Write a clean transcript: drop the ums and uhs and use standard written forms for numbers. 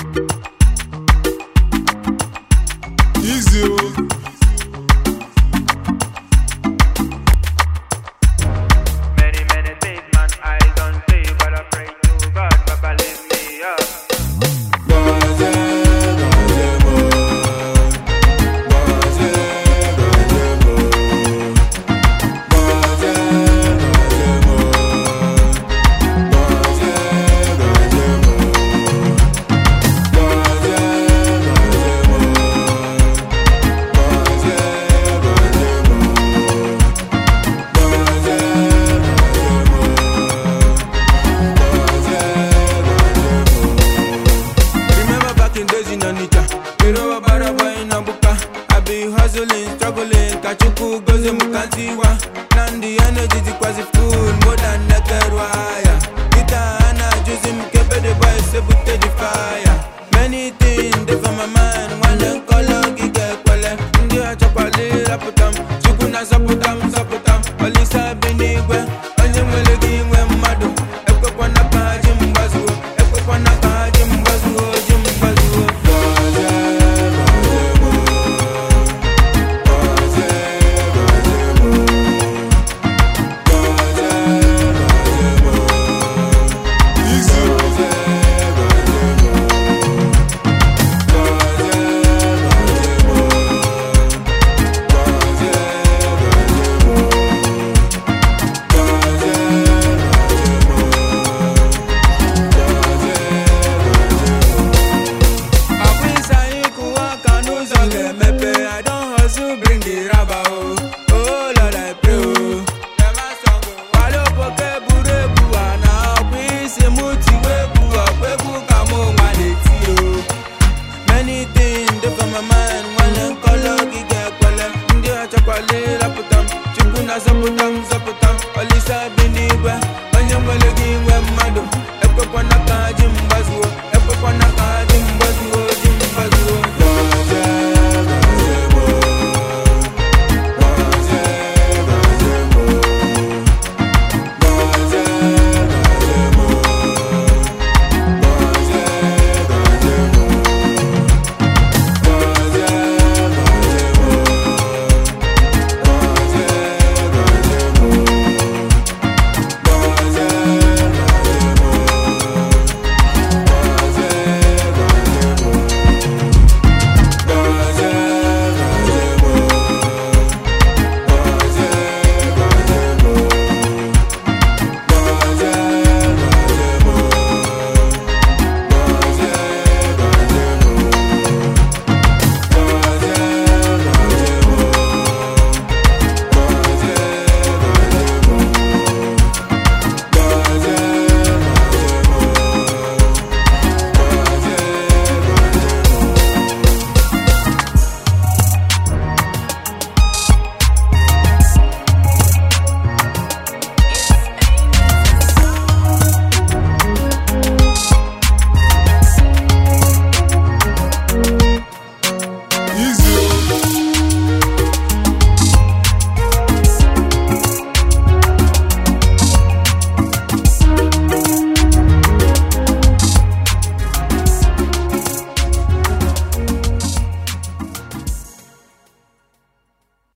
Easy. Many things man I don't see, but I pray to God, Papa lift me up. Hustling, struggling, kachuku goze mukantiwa. Nandi energy tikwazi full, more than naked wire. Kita ana juicy mkebe the boy se bute the fire. Many things they for my mind, one color giga kwale. Ndi achapali raputam, chukuna saputam. Olisa binigwe, onye mwele gingwe madu. Ekwe kwa naka jimbazu, jimbazu. I don't hustle, bring the rubber, oh Lord I pray, oh. Walo poke bure buana, we muti webu kamo maleti, oh. Many things they for my mind, one color giga kwale. Ndi achakwale raputam, chukuna saputam.